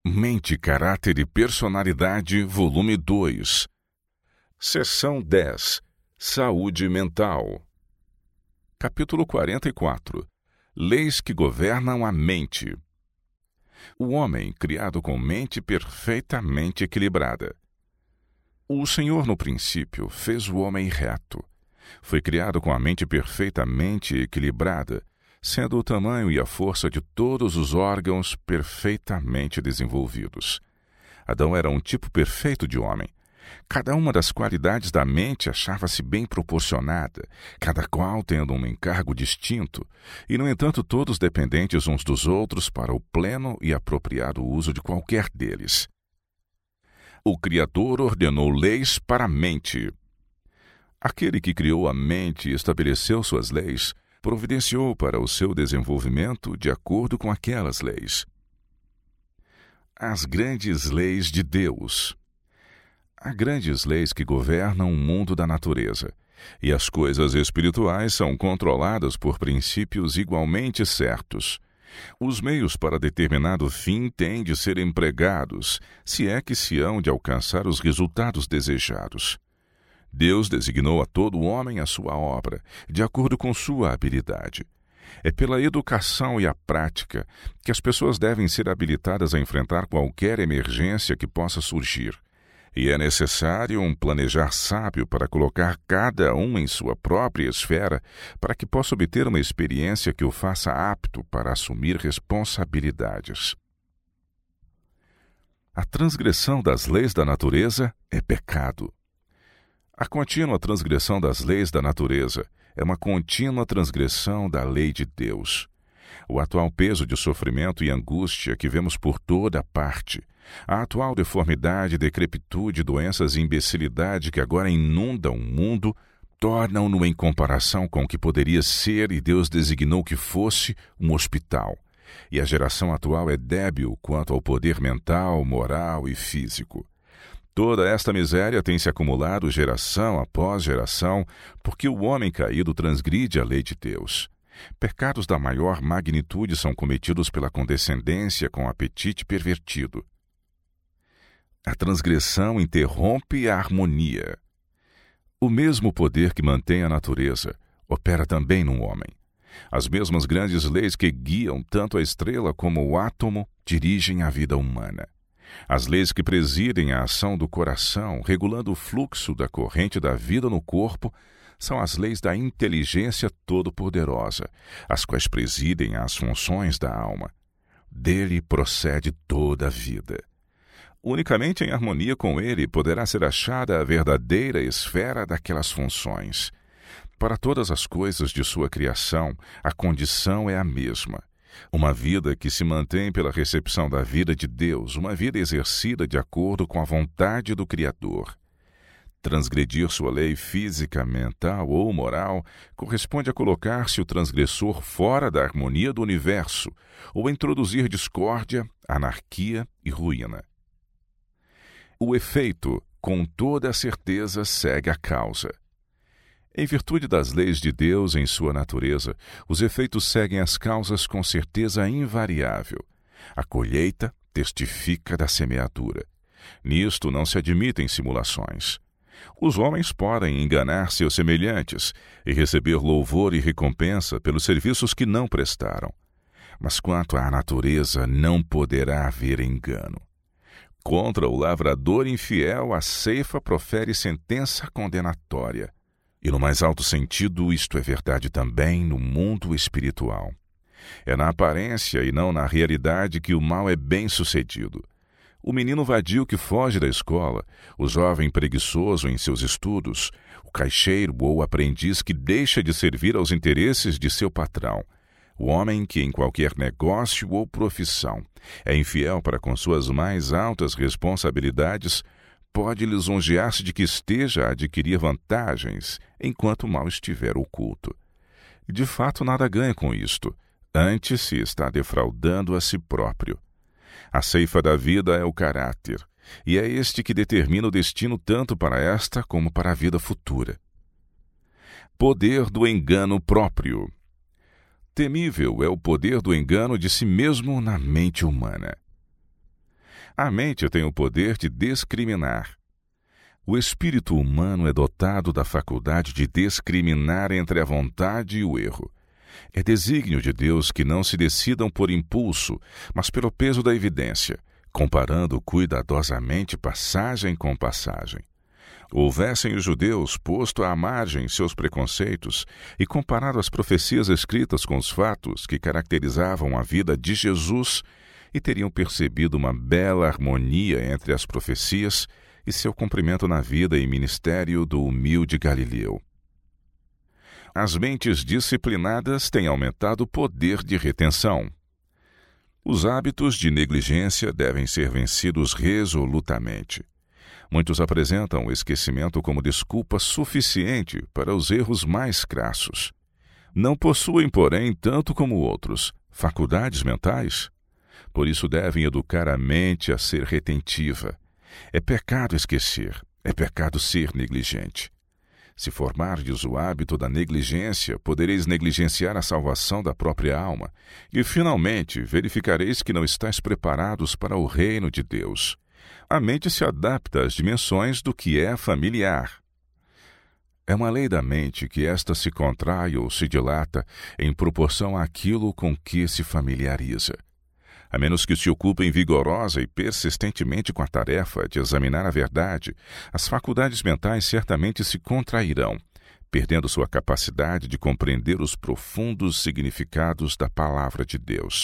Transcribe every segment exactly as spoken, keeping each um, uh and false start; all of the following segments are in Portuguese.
Mente, Caráter e Personalidade, volume dois. Seção dez. Saúde mental. Capítulo quarenta e quatro. Leis que governam a mente. O homem criado com mente perfeitamente equilibrada. O Senhor, no princípio, fez o homem reto. Foi criado com a mente perfeitamente equilibrada, sendo o tamanho e a força de todos os órgãos perfeitamente desenvolvidos. Adão era um tipo perfeito de homem. Cada uma das qualidades da mente achava-se bem proporcionada, cada qual tendo um encargo distinto, e, no entanto, todos dependentes uns dos outros para o pleno e apropriado uso de qualquer deles. O Criador ordenou leis para a mente. Aquele que criou a mente e estabeleceu suas leis, providenciou para o seu desenvolvimento de acordo com aquelas leis. As grandes leis de Deus. Há grandes leis que governam o mundo da natureza, e as coisas espirituais são controladas por princípios igualmente certos. Os meios para determinado fim têm de ser empregados, se é que se hão de alcançar os resultados desejados. Deus designou a todo homem a sua obra, de acordo com sua habilidade. É pela educação e a prática que as pessoas devem ser habilitadas a enfrentar qualquer emergência que possa surgir. E é necessário um planejar sábio para colocar cada um em sua própria esfera, para que possa obter uma experiência que o faça apto para assumir responsabilidades. A transgressão das leis da natureza é pecado. A contínua transgressão das leis da natureza é uma contínua transgressão da lei de Deus. O atual peso de sofrimento e angústia que vemos por toda parte, a atual deformidade, decrepitude, doenças e imbecilidade que agora inundam o mundo, tornam-no em comparação com o que poderia ser e Deus designou que fosse um hospital. E a geração atual é débil quanto ao poder mental, moral e físico. Toda esta miséria tem se acumulado geração após geração, porque o homem caído transgride a lei de Deus. Pecados da maior magnitude são cometidos pela condescendência com apetite pervertido. A transgressão interrompe a harmonia. O mesmo poder que mantém a natureza opera também no homem. As mesmas grandes leis que guiam tanto a estrela como o átomo dirigem a vida humana. As leis que presidem a ação do coração, regulando o fluxo da corrente da vida no corpo, são as leis da inteligência todo-poderosa, as quais presidem as funções da alma. Dele procede toda a vida. Unicamente em harmonia com ele poderá ser achada a verdadeira esfera daquelas funções. Para todas as coisas de sua criação, a condição é a mesma. Uma vida que se mantém pela recepção da vida de Deus, uma vida exercida de acordo com a vontade do Criador. Transgredir sua lei física, mental ou moral corresponde a colocar-se o transgressor fora da harmonia do universo ou a introduzir discórdia, anarquia e ruína. O efeito, com toda a certeza, segue a causa. Em virtude das leis de Deus em sua natureza, os efeitos seguem as causas com certeza invariável. A colheita testifica da semeadura. Nisto não se admitem simulações. Os homens podem enganar seus semelhantes e receber louvor e recompensa pelos serviços que não prestaram. Mas quanto à natureza, não poderá haver engano. Contra o lavrador infiel, a ceifa profere sentença condenatória. E no mais alto sentido, isto é verdade também no mundo espiritual. É na aparência e não na realidade que o mal é bem-sucedido. O menino vadio que foge da escola, o jovem preguiçoso em seus estudos, o caixeiro ou o aprendiz que deixa de servir aos interesses de seu patrão, o homem que em qualquer negócio ou profissão é infiel para com suas mais altas responsabilidades, pode lisonjear-se de que esteja a adquirir vantagens enquanto o mal estiver oculto. De fato, nada ganha com isto, antes se está defraudando a si próprio. A ceifa da vida é o caráter, e é este que determina o destino tanto para esta como para a vida futura. Poder do engano próprio. Temível é o poder do engano de si mesmo na mente humana. A mente tem o poder de discriminar. O espírito humano é dotado da faculdade de discriminar entre a vontade e o erro. É desígnio de Deus que não se decidam por impulso, mas pelo peso da evidência, comparando cuidadosamente passagem com passagem. Houvessem os judeus posto à margem seus preconceitos e comparado as profecias escritas com os fatos que caracterizavam a vida de Jesus, e teriam percebido uma bela harmonia entre as profecias e seu cumprimento na vida e ministério do humilde Galileu. As mentes disciplinadas têm aumentado o poder de retenção. Os hábitos de negligência devem ser vencidos resolutamente. Muitos apresentam o esquecimento como desculpa suficiente para os erros mais crassos. Não possuem, porém, tanto como outros, faculdades mentais. Por isso devem educar a mente a ser retentiva. É pecado esquecer, é pecado ser negligente. Se formardes o hábito da negligência, podereis negligenciar a salvação da própria alma, e finalmente verificareis que não estáis preparados para o reino de Deus. A mente se adapta às dimensões do que é familiar. É uma lei da mente que esta se contrai ou se dilata em proporção àquilo com que se familiariza. A menos que se ocupem vigorosa e persistentemente com a tarefa de examinar a verdade, as faculdades mentais certamente se contrairão, perdendo sua capacidade de compreender os profundos significados da palavra de Deus.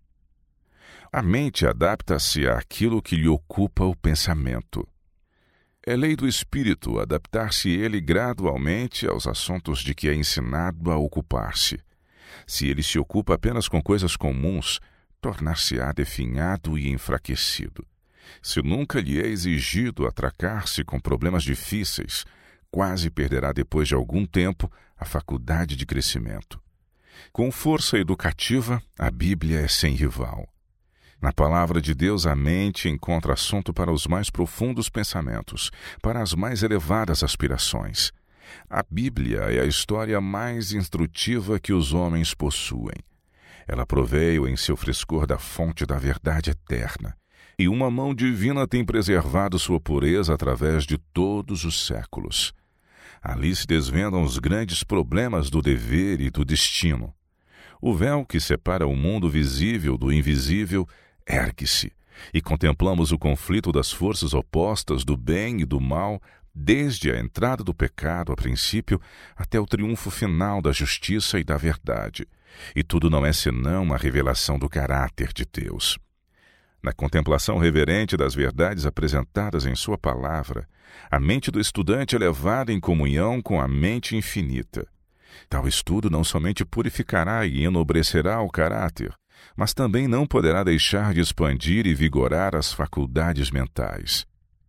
A mente adapta-se àquilo que lhe ocupa o pensamento. É lei do espírito adaptar-se ele gradualmente aos assuntos de que é ensinado a ocupar-se. Se ele se ocupa apenas com coisas comuns, tornar-se-á definhado e enfraquecido. Se nunca lhe é exigido atracar-se com problemas difíceis, quase perderá depois de algum tempo a faculdade de crescimento. Com força educativa, a Bíblia é sem rival. Na palavra de Deus, a mente encontra assunto para os mais profundos pensamentos, para as mais elevadas aspirações. A Bíblia é a história mais instrutiva que os homens possuem. Ela proveio em seu frescor da fonte da verdade eterna, e uma mão divina tem preservado sua pureza através de todos os séculos. Ali se desvendam os grandes problemas do dever e do destino. O véu que separa o mundo visível do invisível ergue-se, e contemplamos o conflito das forças opostas do bem e do mal, desde a entrada do pecado a princípio até o triunfo final da justiça e da verdade. E tudo não é senão uma revelação do caráter de Deus. Na contemplação reverente das verdades apresentadas em sua palavra, a mente do estudante é levada em comunhão com a mente infinita. Tal estudo não somente purificará e enobrecerá o caráter, mas também não poderá deixar de expandir e vigorar as faculdades mentais.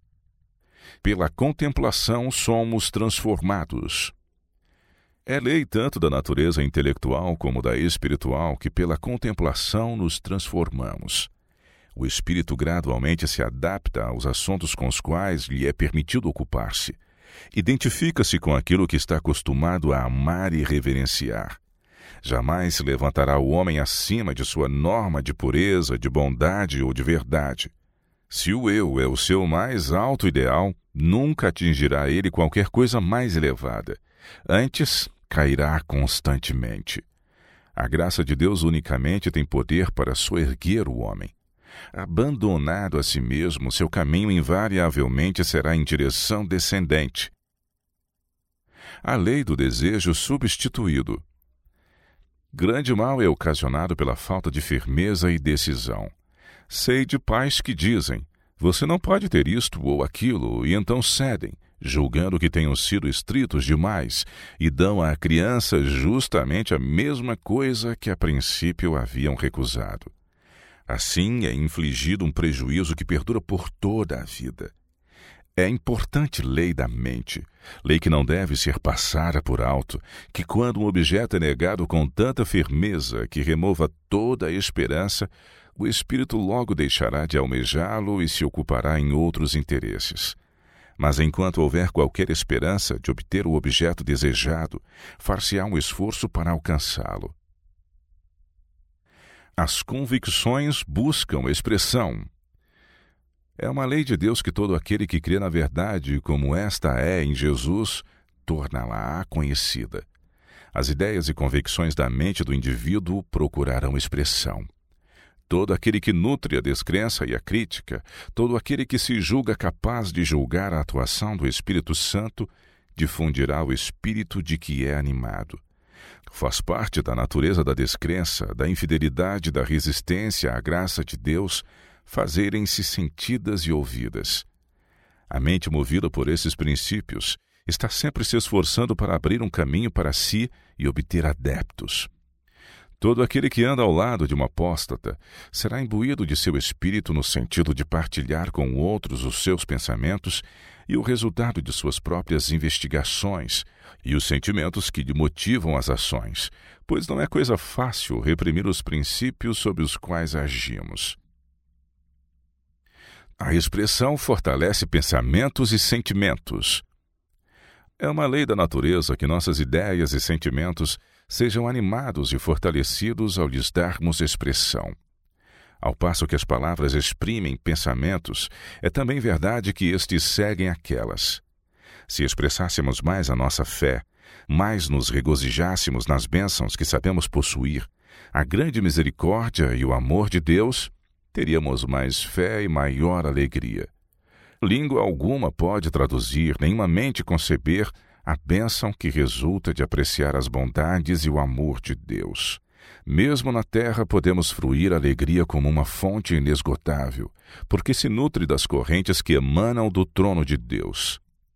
Pela contemplação somos transformados. É lei tanto da natureza intelectual como da espiritual que pela contemplação nos transformamos. O espírito gradualmente se adapta aos assuntos com os quais lhe é permitido ocupar-se. Identifica-se com aquilo que está acostumado a amar e reverenciar. Jamais se levantará o homem acima de sua norma de pureza, de bondade ou de verdade. Se o eu é o seu mais alto ideal, nunca atingirá ele qualquer coisa mais elevada. Antes, cairá constantemente. A graça de Deus unicamente tem poder para soerguer o homem. Abandonado a si mesmo, seu caminho invariavelmente será em direção descendente. A lei do desejo substituído. Grande mal é ocasionado pela falta de firmeza e decisão. Sei de pais que dizem: você não pode ter isto ou aquilo, e então cedem, julgando que tenham sido estritos demais, e dão à criança justamente a mesma coisa que a princípio haviam recusado. Assim é infligido um prejuízo que perdura por toda a vida. É a importante lei da mente, lei que não deve ser passada por alto, que quando um objeto é negado com tanta firmeza que remova toda a esperança, o espírito logo deixará de almejá-lo e se ocupará em outros interesses. Mas enquanto houver qualquer esperança de obter o objeto desejado, far-se-á um esforço para alcançá-lo. As convicções buscam expressão. É uma lei de Deus que todo aquele que crê na verdade, como esta é em Jesus, torná-la-á conhecida. As ideias e convicções da mente do indivíduo procurarão expressão. Todo aquele que nutre a descrença e a crítica, todo aquele que se julga capaz de julgar a atuação do Espírito Santo, difundirá o espírito de que é animado. Faz parte da natureza da descrença, da infidelidade, da resistência à graça de Deus, fazerem-se sentidas e ouvidas. A mente movida por esses princípios está sempre se esforçando para abrir um caminho para si e obter adeptos. Todo aquele que anda ao lado de uma apóstata será imbuído de seu espírito no sentido de partilhar com outros os seus pensamentos e o resultado de suas próprias investigações e os sentimentos que lhe motivam as ações, pois não é coisa fácil reprimir os princípios sob os quais agimos. A expressão fortalece pensamentos e sentimentos. É uma lei da natureza que nossas ideias e sentimentos sejam animados e fortalecidos ao lhes darmos expressão. Ao passo que as palavras exprimem pensamentos, é também verdade que estes seguem aquelas. Se expressássemos mais a nossa fé, mais nos regozijássemos nas bênçãos que sabemos possuir, a grande misericórdia e o amor de Deus, teríamos mais fé e maior alegria. Língua alguma pode traduzir, nenhuma mente conceber a bênção que resulta de apreciar as bondades e o amor de Deus. Mesmo na terra podemos fruir alegria como uma fonte inesgotável, porque se nutre das correntes que emanam do trono de Deus.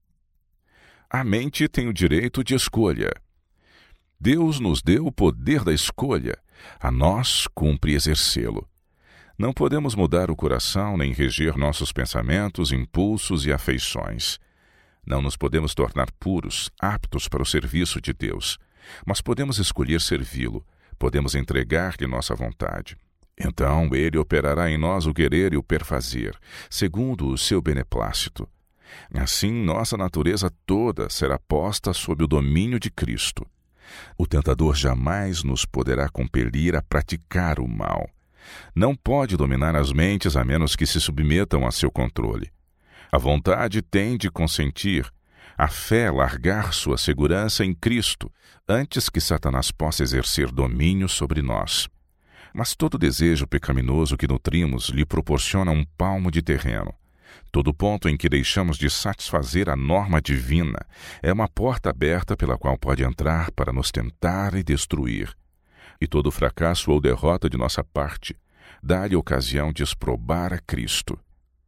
A mente tem o direito de escolha. Deus nos deu o poder da escolha, a nós cumpre exercê-lo. Não podemos mudar o coração nem reger nossos pensamentos, impulsos e afeições. Não nos podemos tornar puros, aptos para o serviço de Deus, mas podemos escolher servi-lo, podemos entregar-lhe nossa vontade. Então ele operará em nós o querer e o perfazer, segundo o seu beneplácito. Assim, nossa natureza toda será posta sob o domínio de Cristo. O tentador jamais nos poderá compelir a praticar o mal. Não pode dominar as mentes a menos que se submetam a seu controle. A vontade tem de consentir, a fé largar sua segurança em Cristo, antes que Satanás possa exercer domínio sobre nós. Mas todo desejo pecaminoso que nutrimos lhe proporciona um palmo de terreno. Todo ponto em que deixamos de satisfazer a norma divina é uma porta aberta pela qual pode entrar para nos tentar e destruir. E todo fracasso ou derrota de nossa parte dá-lhe ocasião de exprobar a Cristo.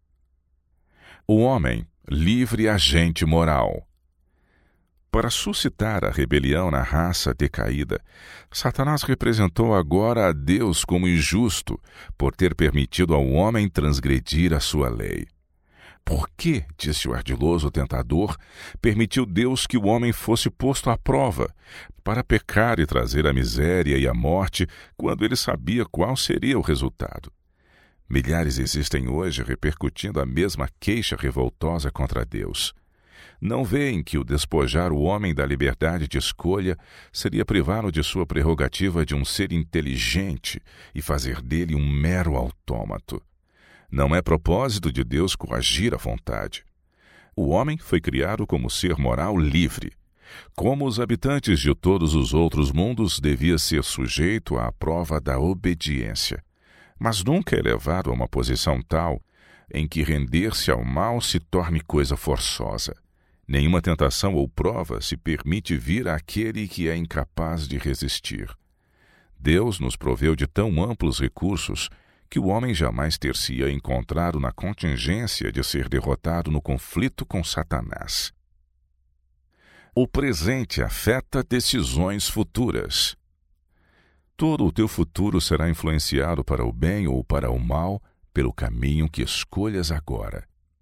O homem, livre agente moral. Para suscitar a rebelião na raça decaída, Satanás representou agora a Deus como injusto por ter permitido ao homem transgredir a sua lei. Por que, disse o ardiloso tentador, permitiu Deus que o homem fosse posto à prova, para pecar e trazer a miséria e a morte, quando ele sabia qual seria o resultado? Milhares existem hoje repercutindo a mesma queixa revoltosa contra Deus. Não veem que o despojar o homem da liberdade de escolha seria privá-lo de sua prerrogativa de um ser inteligente e fazer dele um mero autômato. Não é propósito de Deus coagir a vontade. O homem foi criado como ser moral livre. Como os habitantes de todos os outros mundos, devia ser sujeito à prova da obediência. Mas nunca é levado a uma posição tal em que render-se ao mal se torne coisa forçosa. Nenhuma tentação ou prova se permite vir àquele que é incapaz de resistir. Deus nos proveu de tão amplos recursos que o homem jamais ter-se-ia encontrado na contingência de ser derrotado no conflito com Satanás. O presente afeta decisões futuras. Todo o teu futuro será influenciado para o bem ou para o mal pelo caminho que escolhas agora.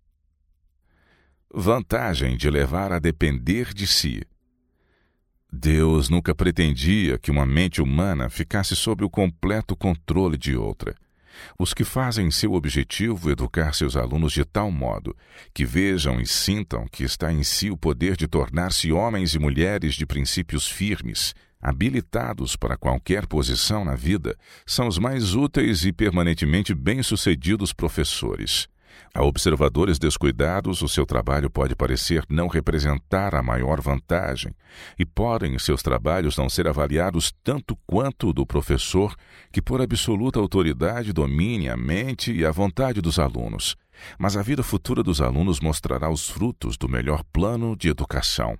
Vantagem de levar a depender de si. Deus nunca pretendia que uma mente humana ficasse sob o completo controle de outra. Os que fazem seu objetivo educar seus alunos de tal modo que vejam e sintam que está em si o poder de tornar-se homens e mulheres de princípios firmes, habilitados para qualquer posição na vida, são os mais úteis e permanentemente bem-sucedidos professores. A observadores descuidados, o seu trabalho pode parecer não representar a maior vantagem, e podem seus trabalhos não ser avaliados tanto quanto o do professor, que por absoluta autoridade domine a mente e a vontade dos alunos. Mas a vida futura dos alunos mostrará os frutos do melhor plano de educação.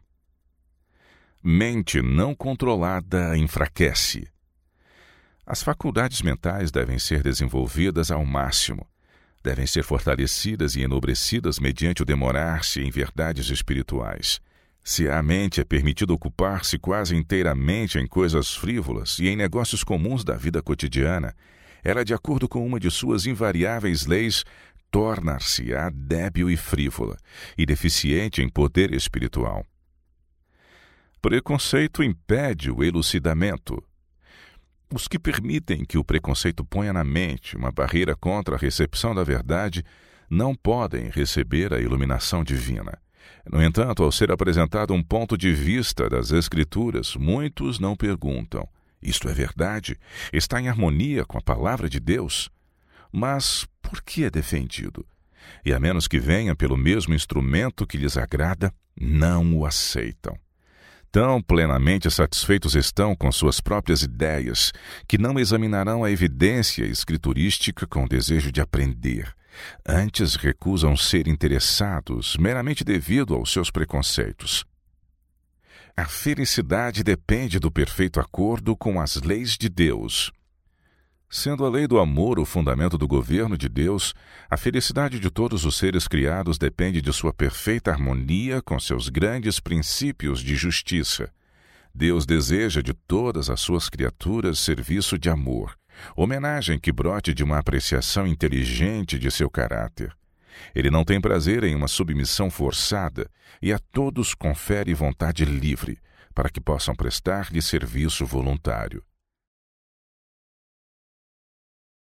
Mente não controlada enfraquece. As faculdades mentais devem ser desenvolvidas ao máximo. Devem ser fortalecidas e enobrecidas mediante o demorar-se em verdades espirituais. Se à mente é permitido ocupar-se quase inteiramente em coisas frívolas e em negócios comuns da vida cotidiana, ela, de acordo com uma de suas invariáveis leis, tornar-se-á débil e frívola, e deficiente em poder espiritual. Preconceito impede o elucidamento. Os que permitem que o preconceito ponha na mente uma barreira contra a recepção da verdade não podem receber a iluminação divina. No entanto, ao ser apresentado um ponto de vista das Escrituras, muitos não perguntam: isto é verdade? Está em harmonia com a palavra de Deus? Mas por que é defendido? E a menos que venha pelo mesmo instrumento que lhes agrada, não o aceitam. Tão plenamente satisfeitos estão com suas próprias ideias, que não examinarão a evidência escriturística com desejo de aprender. Antes recusam ser interessados, meramente devido aos seus preconceitos. A felicidade depende do perfeito acordo com as leis de Deus. Sendo a lei do amor o fundamento do governo de Deus, a felicidade de todos os seres criados depende de sua perfeita harmonia com seus grandes princípios de justiça. Deus deseja de todas as suas criaturas serviço de amor, homenagem que brote de uma apreciação inteligente de seu caráter. Ele não tem prazer em uma submissão forçada e a todos confere vontade livre, para que possam prestar-lhe serviço voluntário.